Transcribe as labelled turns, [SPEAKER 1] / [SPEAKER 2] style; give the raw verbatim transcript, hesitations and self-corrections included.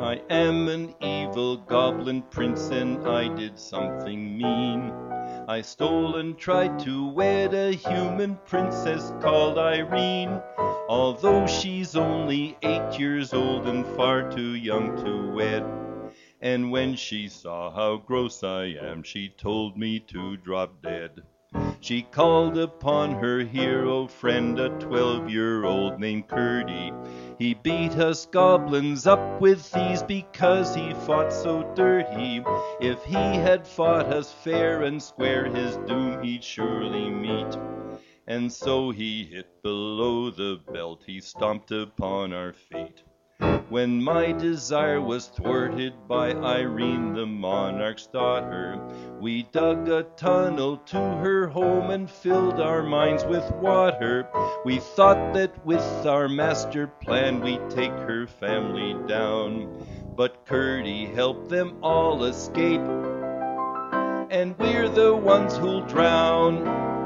[SPEAKER 1] I am an evil goblin prince, and I did something mean. I stole and tried to wed a human princess called Irene, although she's only eight years old and far too young to wed. And when she saw how gross I am, she told me to drop dead. She called upon her hero friend, a twelve-year-old named Curdie. He beat us goblins up with these because he fought so dirty. If he had fought us fair and square, his doom he'd surely meet. And so he hit below the belt, he stomped upon our feet. When my desire was thwarted by Irene, the monarch's daughter, we dug a tunnel to her home and filled our minds with water. We thought that with our master plan we'd take her family down, but Curdie helped them all escape, and we're the ones who'll drown.